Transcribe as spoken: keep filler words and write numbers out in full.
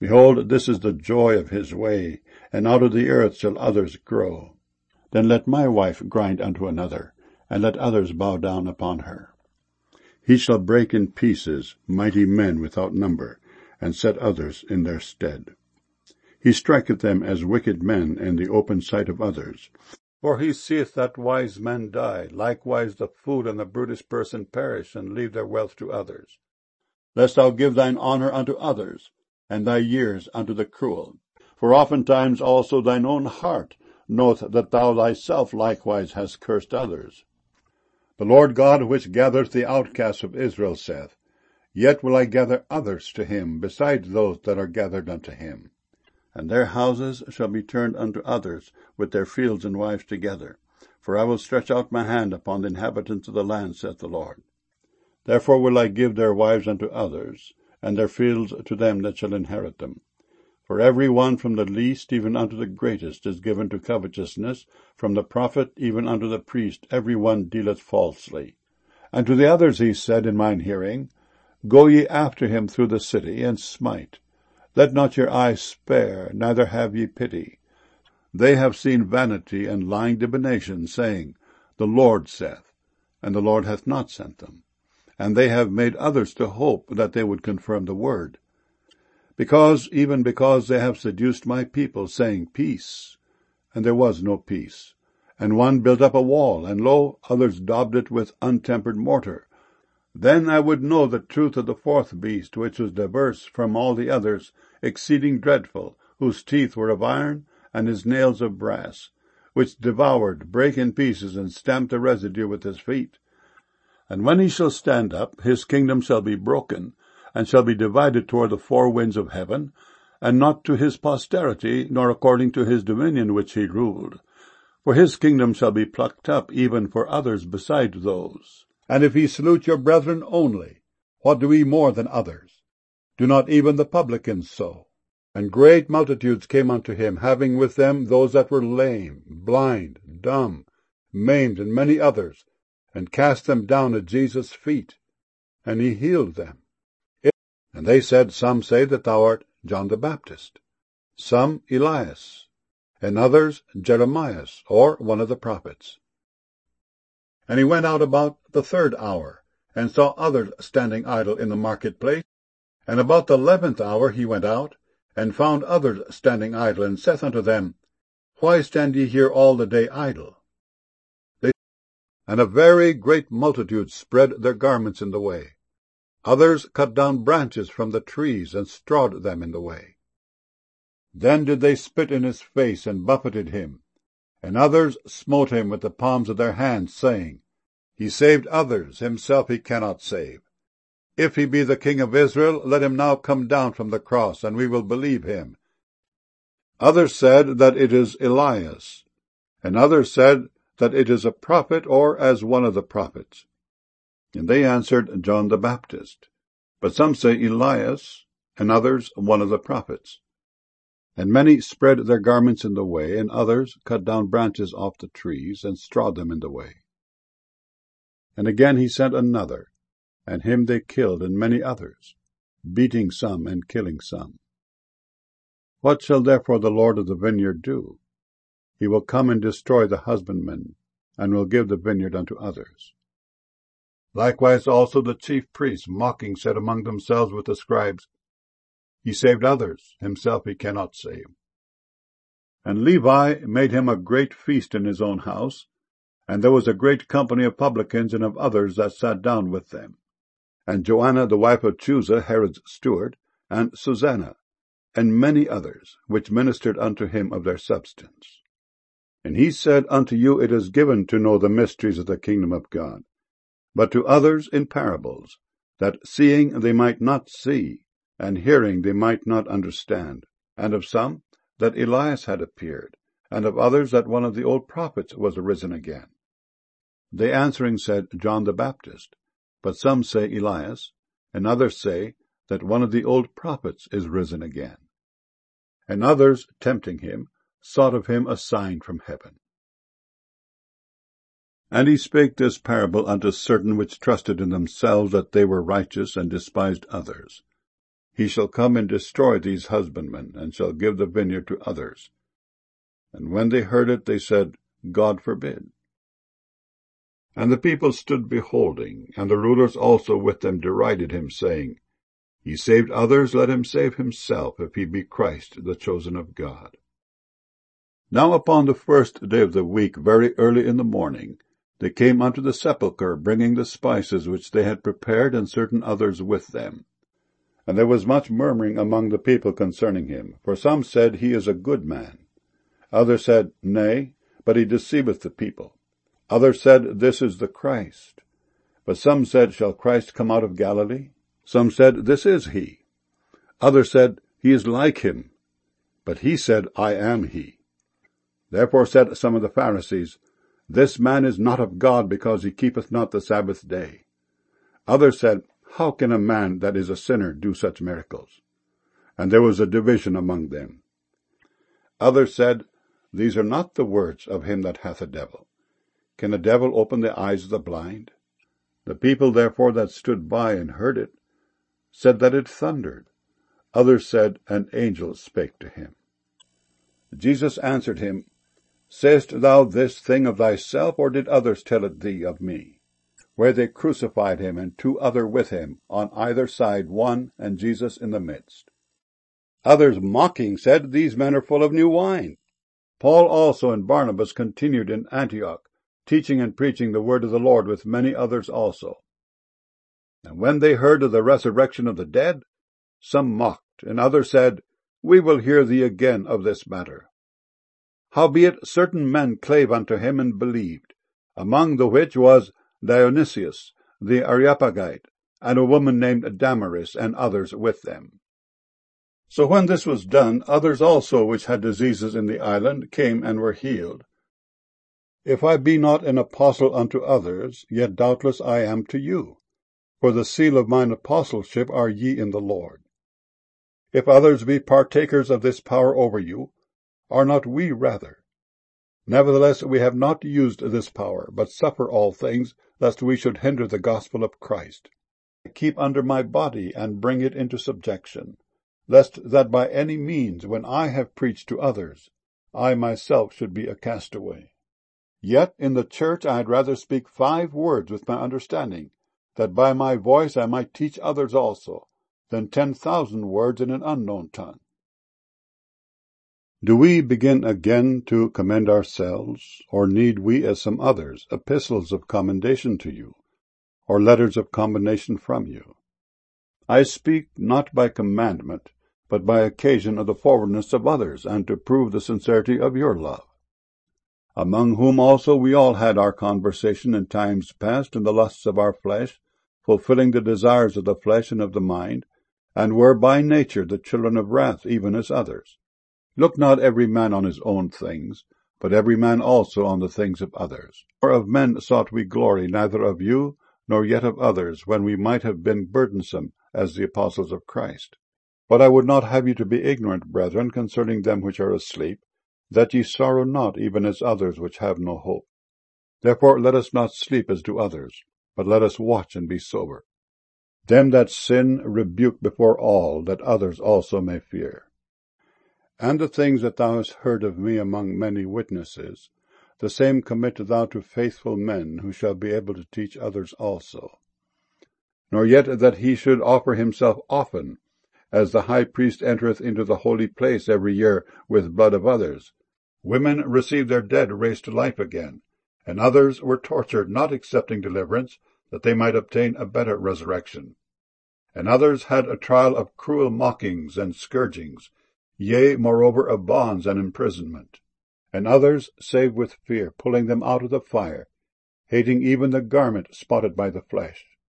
Behold, this is the joy of his way, and out of the earth shall others grow. Then let my wife grind unto another, and let others bow down upon her. He shall break in pieces mighty men without number, and set others in their stead. He striketh them as wicked men in the open sight of others. For he seeth that wise men die, likewise the fool and the brutish person perish, and leave their wealth to others. Lest thou give thine honour unto others, and thy years unto the cruel. For oftentimes also thine own heart knoweth that thou thyself likewise hast cursed others. The Lord God, which gathereth the outcasts of Israel, saith, Yet will I gather others to him, besides those that are gathered unto him. And their houses shall be turned unto others, with their fields and wives together. For I will stretch out my hand upon the inhabitants of the land, saith the Lord. Therefore will I give their wives unto others, and their fields to them that shall inherit them. For every one from the least even unto the greatest is given to covetousness, from the prophet even unto the priest every one dealeth falsely. And to the others he said in mine hearing, Go ye after him through the city, and smite. Let not your eye spare, neither have ye pity. They have seen vanity and lying divination, saying, The Lord saith, and the Lord hath not sent them. And they have made others to hope that they would confirm the word. Because, even because they have seduced my people, saying, Peace, and there was no peace. And one built up a wall, and lo, others daubed it with untempered mortar. Then I would know the truth of the fourth beast, which was diverse from all the others, exceeding dreadful, whose teeth were of iron, and his nails of brass, which devoured, brake in pieces, and stamped the residue with his feet. And when he shall stand up, his kingdom shall be broken, and shall be divided toward the four winds of heaven, and not to his posterity, nor according to his dominion which he ruled. For his kingdom shall be plucked up, even for others beside those. And if he salute your brethren only, what do we more than others? Do not even the publicans so? And great multitudes came unto him, having with them those that were lame, blind, dumb, maimed, and many others, and cast them down at Jesus' feet, and he healed them. And they said, Some say that thou art John the Baptist, some Elias, and others Jeremias, or one of the prophets. And he went out about the third hour, and saw others standing idle in the marketplace. And about the eleventh hour he went out, and found others standing idle, and saith unto them, Why stand ye here all the day idle? They and a very great multitude spread their garments in the way. Others cut down branches from the trees, and strawed them in the way. Then did they spit in his face, and buffeted him. And others smote him with the palms of their hands, saying, He saved others, himself he cannot save. If he be the King of Israel, let him now come down from the cross, and we will believe him. Others said that it is Elias, and others said that it is a prophet, or as one of the prophets. And they answered, John the Baptist. But some say Elias, and others one of the prophets. And many spread their garments in the way, and others cut down branches off the trees, and strawed them in the way. And again he sent another, and him they killed, and many others, beating some and killing some. What shall therefore the Lord of the vineyard do? He will come and destroy the husbandmen, and will give the vineyard unto others. Likewise also the chief priests, mocking, said among themselves with the scribes, He saved others, himself he cannot save. And Levi made him a great feast in his own house, and there was a great company of publicans and of others that sat down with them. And Joanna the wife of Chusa, Herod's steward, and Susanna, and many others, which ministered unto him of their substance. And he said, Unto you it is given to know the mysteries of the kingdom of God, but to others in parables, that seeing they might not see, and hearing they might not understand. And of some, that Elias had appeared, and of others that one of the old prophets was arisen again. They answering said, John the Baptist. But some say Elias, and others say that one of the old prophets is risen again. And others, tempting him, sought of him a sign from heaven. And he spake this parable unto certain which trusted in themselves that they were righteous, and despised others. he shall come and destroy these husbandmen, and shall give the vineyard to others. And when they heard it, they said, God forbid. And the people stood beholding, and the rulers also with them derided him, saying, He saved others, let him save himself, if he be Christ, the chosen of God. Now upon the first day of the week, very early in the morning, they came unto the sepulchre, bringing the spices which they had prepared, and certain others with them. And there was much murmuring among the people concerning him, for some said, He is a good man. Others said, Nay, but he deceiveth the people. Others said, This is the Christ. But some said, Shall Christ come out of Galilee? Some said, This is he. Others said, He is like him. But he said, I am he. Therefore said some of the Pharisees, This man is not of God, because he keepeth not the Sabbath day. Others said, How can a man that is a sinner do such miracles? And there was a division among them. Others said, These are not the words of him that hath a devil. Can a devil open the eyes of the blind? The people therefore that stood by and heard it said that it thundered. Others said, An angel spake to him. Jesus answered him, Sayest thou this thing of thyself, or did others tell it thee of me? Where they crucified him, and two other with him, on either side one, and Jesus in the midst. Others mocking said, These men are full of new wine. Paul also and Barnabas continued in Antioch, teaching and preaching the word of the Lord with many others also. And when they heard of the resurrection of the dead, some mocked, and others said, We will hear thee again of this matter. Howbeit certain men clave unto him and believed, among the which was Dionysius the Areopagite, and a woman named Damaris, and others with them. So when this was done, others also which had diseases in the island came and were healed. If I be not an apostle unto others, yet doubtless I am to you, for the seal of mine apostleship are ye in the Lord. If others be partakers of this power over you, are not we rather? Nevertheless we have not used this power, but suffer all things, lest we should hinder the gospel of Christ. I keep under my body, and bring it into subjection, lest that by any means, when I have preached to others, I myself should be a castaway. Yet in the church I had rather speak five words with my understanding, that by my voice I might teach others also, than ten thousand words in an unknown tongue. Do we begin again to commend ourselves, or need we, as some others, epistles of commendation to you, or letters of commendation from you? I speak not by commandment, but by occasion of the forwardness of others, and to prove the sincerity of your love. Among whom also we all had our conversation in times past in the lusts of our flesh, fulfilling the desires of the flesh and of the mind, and were by nature the children of wrath, even as others. Look not every man on his own things, but every man also on the things of others. For of men sought we glory, neither of you, nor yet of others, when we might have been burdensome, as the apostles of Christ. But I would not have you to be ignorant, brethren, concerning them which are asleep, that ye sorrow not, even as others which have no hope. Therefore let us not sleep as do others, but let us watch and be sober. Them that sin rebuke before all, that others also may fear. And the things that thou hast heard of me among many witnesses, the same commit thou to faithful men, who shall be able to teach others also. Nor yet that he should offer himself often, as the high priest entereth into the holy place every year with blood of others. Women received their dead raised to life again, and others were tortured, not accepting deliverance, that they might obtain a better resurrection. And others had a trial of cruel mockings and scourgings, yea, moreover, of bonds and imprisonment. And others saved with fear, pulling them out of the fire, hating even the garment spotted by the flesh.